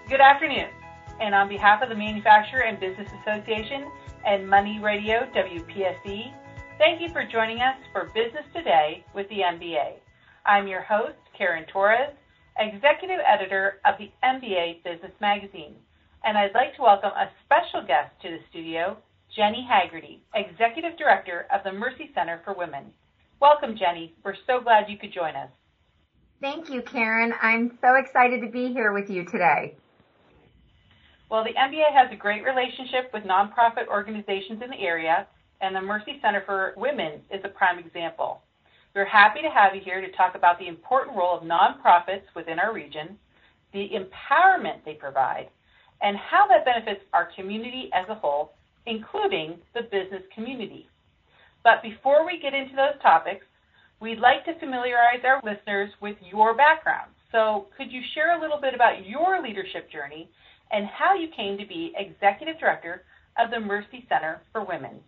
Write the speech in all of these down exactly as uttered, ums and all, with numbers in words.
Good afternoon, and on behalf of the Manufacturer and Business Association and Money Radio W P S E, thank you for joining us for Business Today with the M B A. I'm your host, Karen Torres, Executive Editor of the M B A Business Magazine, and I'd like to welcome a special guest to the studio, Jenny Haggerty, Executive Director of the Mercy Center for Women. Welcome, Jenny. We're so glad you could join us. Thank you, Karen. I'm so excited to be here with you today. Well, the M B A has a great relationship with nonprofit organizations in the area, and the Mercy Center for Women is a prime example. We're happy to have you here to talk about the important role of nonprofits within our region, the empowerment they provide, and how that benefits our community as a whole, including the business community. But before we get into those topics, we'd like to familiarize our listeners with your background. So could you share a little bit about your leadership journey and how you came to be Executive Director of the Mercy Center for Women?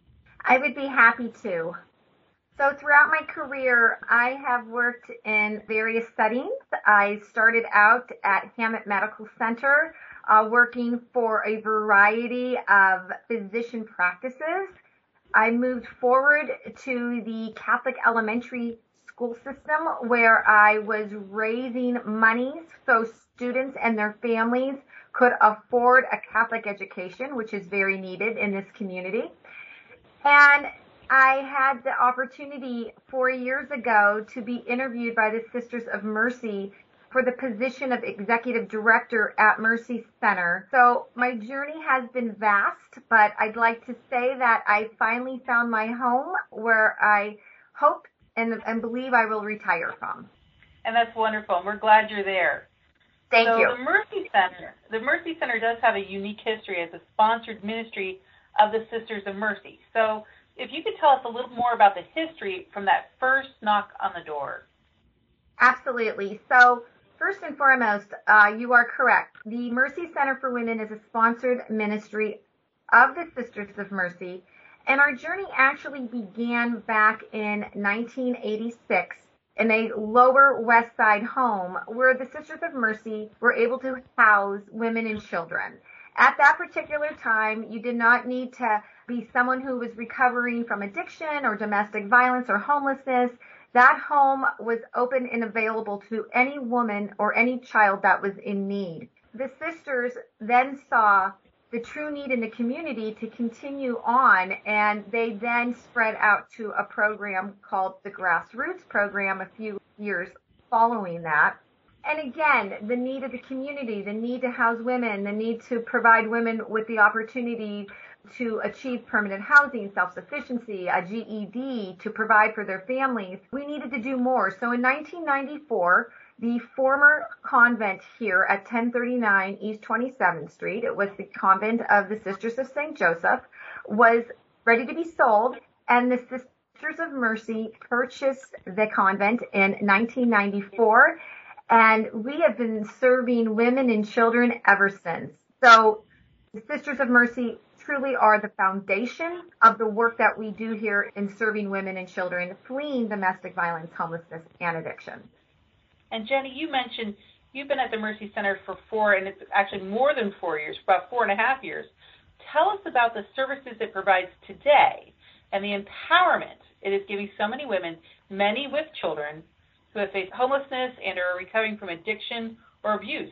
I would be happy to. So throughout my career, I have worked in various settings. I started out at Hammett Medical Center, uh, working for a variety of physician practices. I moved forward to the Catholic elementary school system, where I was raising monies so students and their families could afford a Catholic education, which is very needed in this community. And I had the opportunity four years ago to be interviewed by the Sisters of Mercy for the position of Executive Director at Mercy Center. So my journey has been vast, but I'd like to say that I finally found my home where I hope and, and believe I will retire from. And that's wonderful. We're glad you're there. Thank so you. The Mercy Center, the Mercy Center does have a unique history as a sponsored ministry of the Sisters of Mercy. So if you could tell us a little more about the history from that first knock on the door. Absolutely. So first and foremost, uh, you are correct. The Mercy Center for Women is a sponsored ministry of the Sisters of Mercy, and our journey actually began back in nineteen eighty-six in a Lower West Side home where the Sisters of Mercy were able to house women and children. At that particular time, you did not need to be someone who was recovering from addiction or domestic violence or homelessness. That home was open and available to any woman or any child that was in need. The sisters then saw the true need in the community to continue on, and they then spread out to a program called the Grassroots Program a few years following that. And again, the need of the community, the need to house women, the need to provide women with the opportunity to achieve permanent housing, self-sufficiency, a G E D, to provide for their families. We needed to do more. So in nineteen ninety-four, the former convent here at ten thirty-nine East twenty-seventh Street, it was the convent of the Sisters of Saint Joseph, was ready to be sold, and the Sisters of Mercy purchased the convent in nineteen ninety-four, and we have been serving women and children ever since. So the Sisters of Mercy truly are the foundation of the work that we do here in serving women and children fleeing domestic violence, homelessness, and addiction. And Jenny, you mentioned you've been at the Mercy Center for four, and it's actually more than four years, about four and a half years. Tell us about the services it provides today and the empowerment it is giving so many women, many with children, who have faced homelessness and are recovering from addiction or abuse.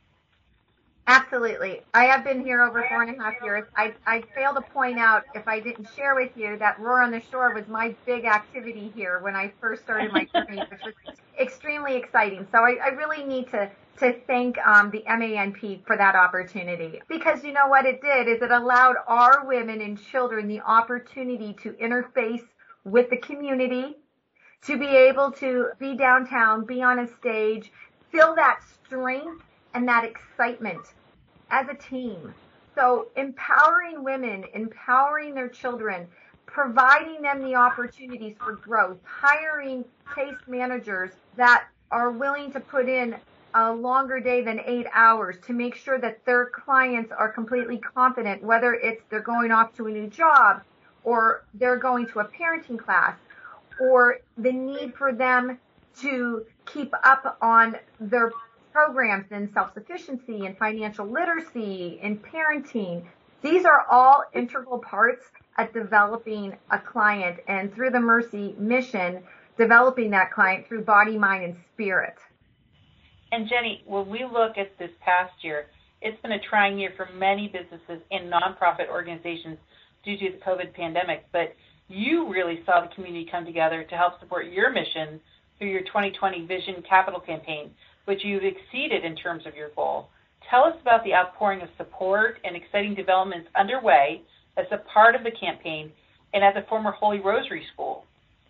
Absolutely. I have been here over four and a half years. I, I fail to point out, if I didn't share with you, that Roar on the Shore was my big activity here when I first started my journey, which was extremely exciting. So I, I really need to, to thank um, the M A N P for that opportunity. Because you know what it did is it allowed our women and children the opportunity to interface with the community, to be able to be downtown, be on a stage, feel that strength and that excitement as a team. So empowering women, empowering their children, providing them the opportunities for growth, hiring case managers that are willing to put in a longer day than eight hours to make sure that their clients are completely confident, whether it's they're going off to a new job or they're going to a parenting class, or the need for them to keep up on their programs in self-sufficiency and financial literacy and parenting. These are all integral parts at developing a client, and through the Mercy mission, developing that client through body, mind, and spirit. And Jenny, when we look at this past year, it's been a trying year for many businesses and nonprofit organizations due to the COVID pandemic, but you really saw the community come together to help support your mission through your twenty twenty Vision Capital campaign, which you've exceeded in terms of your goal. Tell us about the outpouring of support and exciting developments underway as a part of the campaign and at the former Holy Rosary School.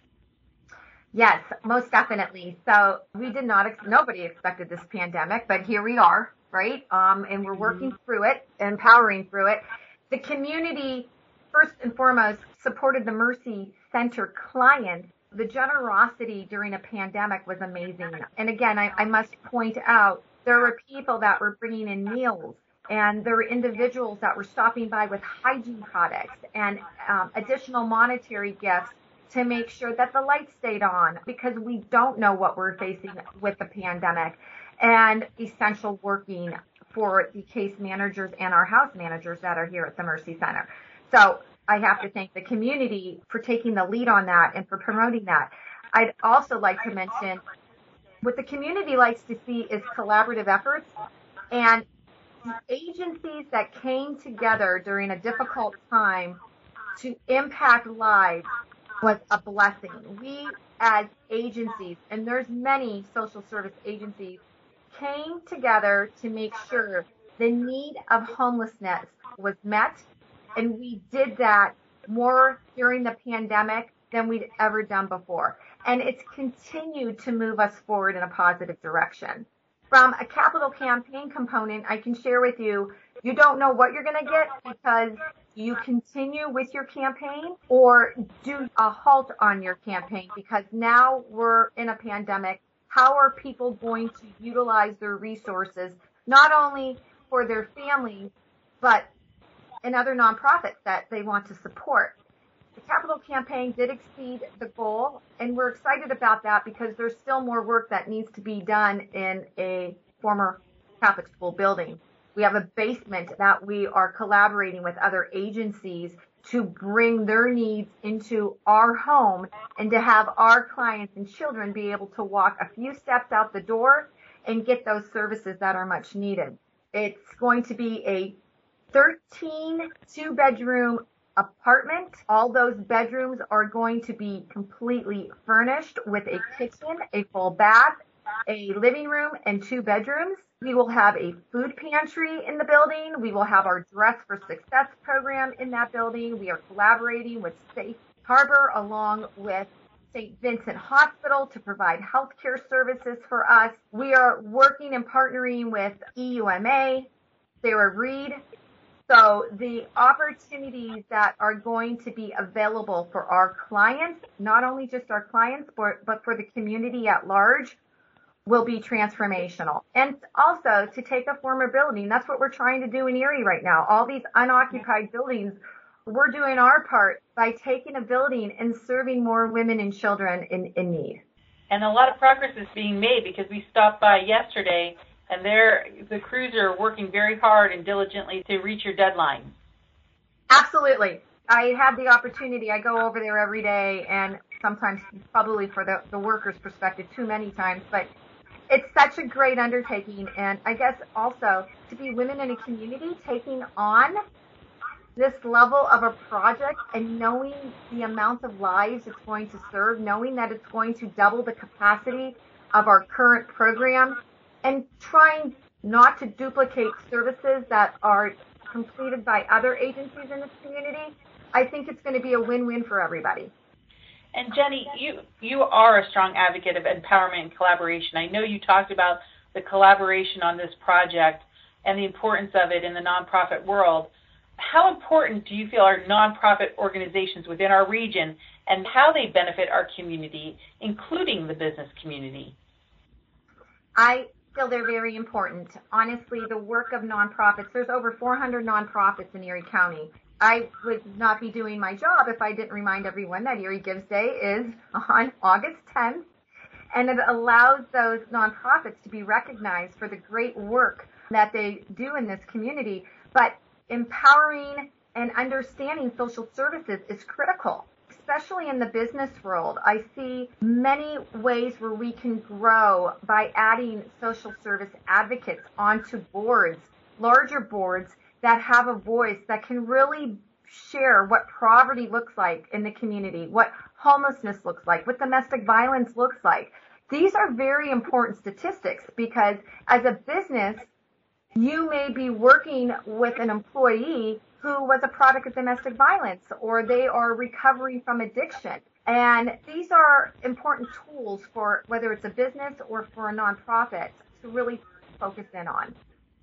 Yes, most definitely. So we did not, ex- nobody expected this pandemic, but here we are, right? Um, and we're working through it, empowering through it. The community, first and foremost, supported the Mercy Center clients. The generosity during a pandemic was amazing. And again, I, I must point out, there were people that were bringing in meals, and there were individuals that were stopping by with hygiene products and um, additional monetary gifts to make sure that the lights stayed on, because we don't know what we're facing with the pandemic, and essential working for the case managers and our house managers that are here at the Mercy Center. So I have to thank the community for taking the lead on that and for promoting that. I'd also like to mention what the community likes to see is collaborative efforts, and the agencies that came together during a difficult time to impact lives was a blessing. We as agencies, and there's many social service agencies, came together to make sure the need of homelessness was met, and we did that more during the pandemic than we'd ever done before. And it's continued to move us forward in a positive direction. From a capital campaign component, I can share with you, you don't know what you're going to get because you continue with your campaign or do a halt on your campaign, because now we're in a pandemic. How are people going to utilize their resources, not only for their families, but in other nonprofits that they want to support? The capital campaign did exceed the goal, and we're excited about that because there's still more work that needs to be done in a former Catholic school building. We have a basement that we are collaborating with other agencies to bring their needs into our home and to have our clients and children be able to walk a few steps out the door and get those services that are much needed. It's going to be a thirteen two-bedroom apartment. All those bedrooms are going to be completely furnished with a kitchen, a full bath, a living room, and two bedrooms. We will have a food pantry in the building. We will have our Dress for Success program in that building. We are collaborating with Safe Harbor along with Saint Vincent Hospital to provide healthcare services for us. We are working and partnering with E U M A, Sarah Reed. So the opportunities that are going to be available for our clients, not only just our clients, but, but for the community at large, will be transformational. And also to take a former building, that's what we're trying to do in Erie right now. All these unoccupied buildings, we're doing our part by taking a building and serving more women and children in, in need. And a lot of progress is being made because we stopped by yesterday, and they're, the crews are working very hard and diligently to reach your deadline. Absolutely. I had the opportunity. I go over there every day, and sometimes probably for the, the workers' perspective too many times, but it's such a great undertaking. And I guess also to be women in a community taking on this level of a project and knowing the amount of lives it's going to serve, knowing that it's going to double the capacity of our current program, and trying not to duplicate services that are completed by other agencies in this community, I think it's going to be a win-win for everybody. And Jenny, you, you are a strong advocate of empowerment and collaboration. I know you talked about the collaboration on this project and the importance of it in the nonprofit world. How important do you feel are nonprofit organizations within our region and how they benefit our community, including the business community? I feel they're very important. Honestly, the work of nonprofits, there's over four hundred nonprofits in Erie County. I would not be doing my job if I didn't remind everyone that Erie Gives Day is on August tenth. and it allows those nonprofits to be recognized for the great work that they do in this community. But empowering and understanding social services is critical, especially in the business world. I see many ways where we can grow by adding social service advocates onto boards, larger boards that have a voice that can really share what poverty looks like in the community, what homelessness looks like, what domestic violence looks like. These are very important statistics because as a business, you may be working with an employee who was a product of domestic violence, or they are recovering from addiction. And these are important tools for whether it's a business or for a nonprofit to really focus in on.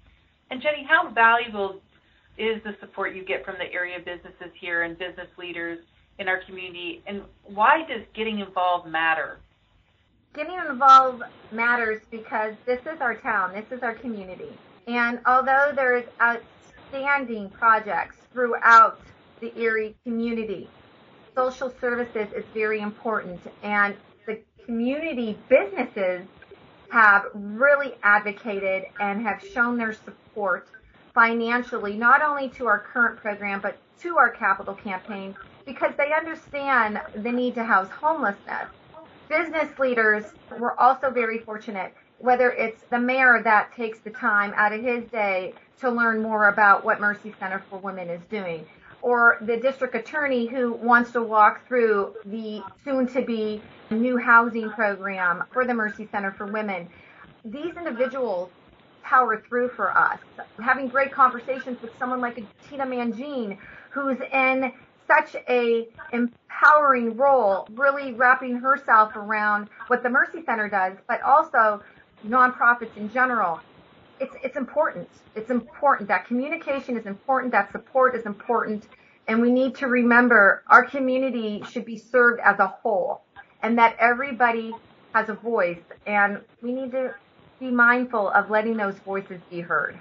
And Jenny, how valuable is the support you get from the area businesses here and business leaders in our community, and why does getting involved matter? Getting involved matters because this is our town, this is our community. And although there is outstanding projects throughout the Erie community, social services is very important, and the community businesses have really advocated and have shown their support financially, not only to our current program, but to our capital campaign, because they understand the need to house homelessness. Business leaders were also very fortunate, whether it's the mayor that takes the time out of his day to learn more about what Mercy Center for Women is doing, or the district attorney who wants to walk through the soon-to-be new housing program for the Mercy Center for Women. These individuals power through for us. Having great conversations with someone like Tina Mangine, who's in such a empowering role, really wrapping herself around what the Mercy Center does, but also nonprofits in general. It's it's important. It's important. That communication is important. That support is important. And we need to remember our community should be served as a whole, and that everybody has a voice. And we need to be mindful of letting those voices be heard.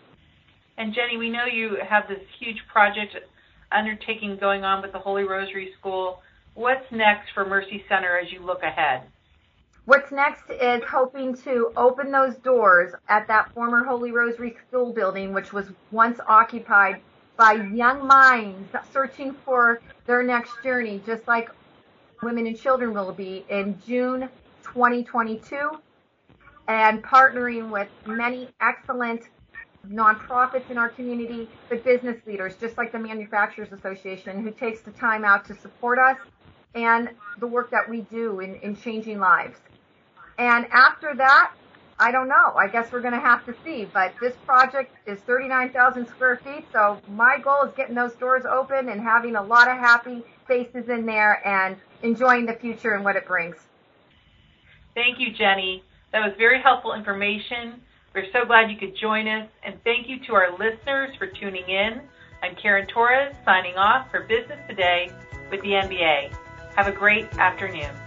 And Jenny, we know you have this huge project undertaking going on with the Holy Rosary School. What's next for Mercy Center as you look ahead? What's next is hoping to open those doors at that former Holy Rosary School building, which was once occupied by young minds searching for their next journey, just like women and children will be, in June twenty twenty-two, and partnering with many excellent nonprofits in our community, but business leaders, just like the Manufacturers Association, who takes the time out to support us and the work that we do in, in changing lives. And after that, I don't know. I guess we're going to have to see. But this project is thirty-nine thousand square feet, so my goal is getting those doors open and having a lot of happy faces in there and enjoying the future and what it brings. Thank you, Jenny. That was very helpful information. We're so glad you could join us. And thank you to our listeners for tuning in. I'm Karen Torres, signing off for Business Today with the M B A. Have a great afternoon.